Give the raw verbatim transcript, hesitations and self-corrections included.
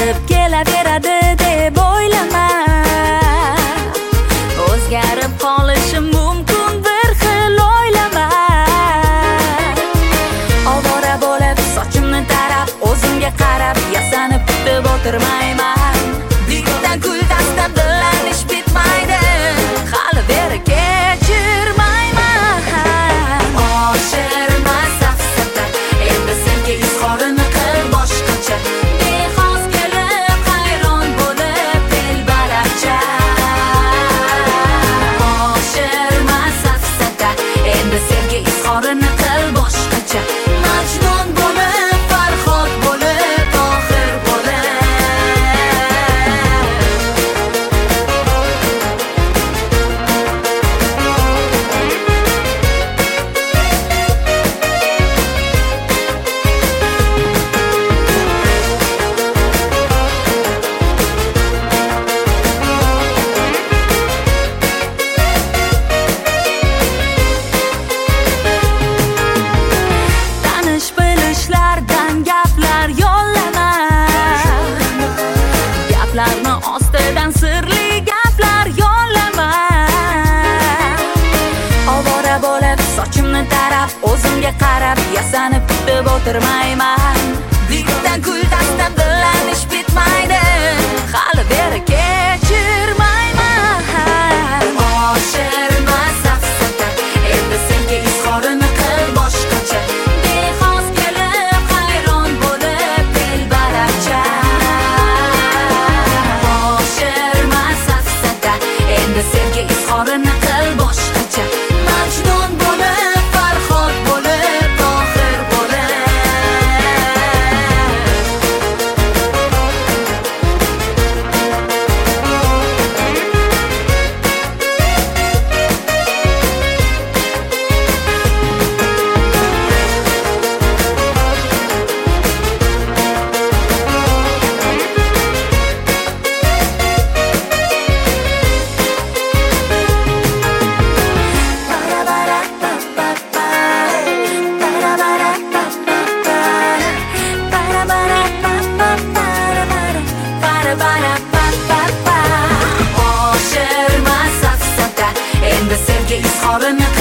o'zgarib kelaveradi deb o'ylama. O'zgarib qolishim mumkin bir xil o'ylama. Ovora bo'lib sochimni tarab, o'zimga qarab yasanib kutib o'tirmayman. Bitta gul dastab dilanish bitmaydi, hali beri kechirmayman. Oshirma safsata, endi senga izhorini qil boshqacha. Bexos kelib hayron bo'lib telbalarcha. Oshirma safsata, endi senga izhorini qil boshqacha. Majnun bo'lib, Farhod bo'lib, Tohir bo'lib. Tanish bilishlardan gaplar yo'llama. Gaplarni ostidan sirli gaplar yo'llama. Ovora bo'lib sochimni tarab, o'zimga qarab yasanib kutib o'tirmayman. Bitta gul dastab dilanish bitmaydi, hali beri kechirmayman. Oshirma safsata, endi senga izhorini qil boshqacha. Bexos kelib hayron bo'lib telbalarcha. Oshirma safsata, endi senga izhorini qil boshqacha. Majnun bo'lib, Farhod bo'lib, Tohir bo'lib. Oshirma safsata, endi senga izhorini